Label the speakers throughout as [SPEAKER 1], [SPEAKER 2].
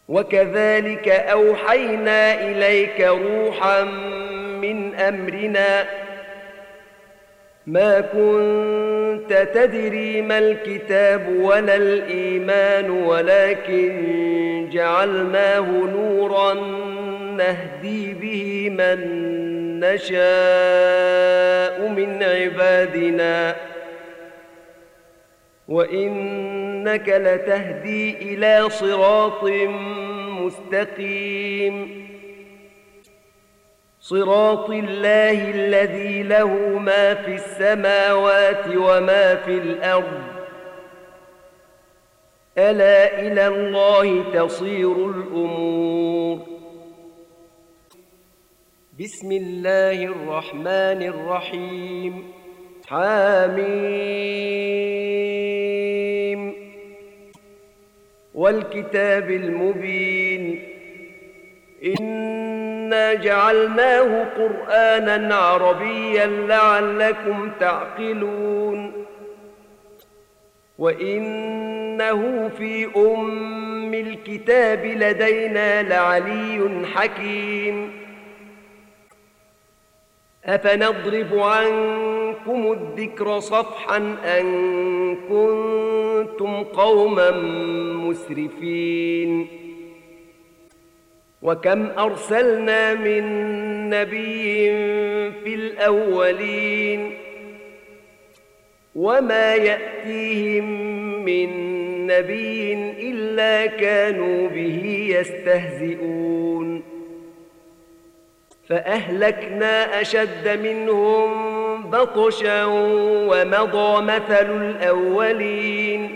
[SPEAKER 1] وكذلك أوحينا إليك روحا من أمرنا ما كنت تدري ما الكتاب ولا الإيمان ولكن جعلناه نورا نهدي به من نشاء من عبادنا وإنك لتهدي إلى صراط مستقيم صراط الله الذي له ما في السماوات وما في الأرض ألا إلى الله تصير الأمور. بسم الله الرحمن الرحيم. حميم والكتاب المبين إنا جعلناه قرآنا عربيا لعلكم تعقلون وإنه في أم الكتاب لدينا لعلي حكيم أفنضرب عنكم الذكر صفحا أن كنتم قوما مسرفين وكم أرسلنا من نبي في الأولين وما يأتيهم من نبي إلا كانوا به يستهزئون فأهلكنا أشد منهم بطشا ومضى مثل الأولين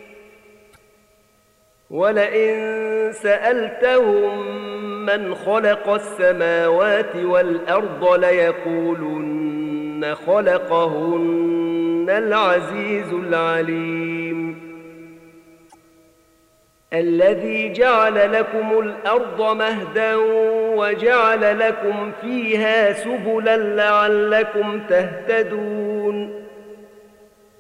[SPEAKER 1] ولئن سألتهم من خلق السماوات والأرض ليقولن خلقهن العزيز العليم الذي جعل لكم الأرض مهدا وجعل لكم فيها سبلا لعلكم تهتدون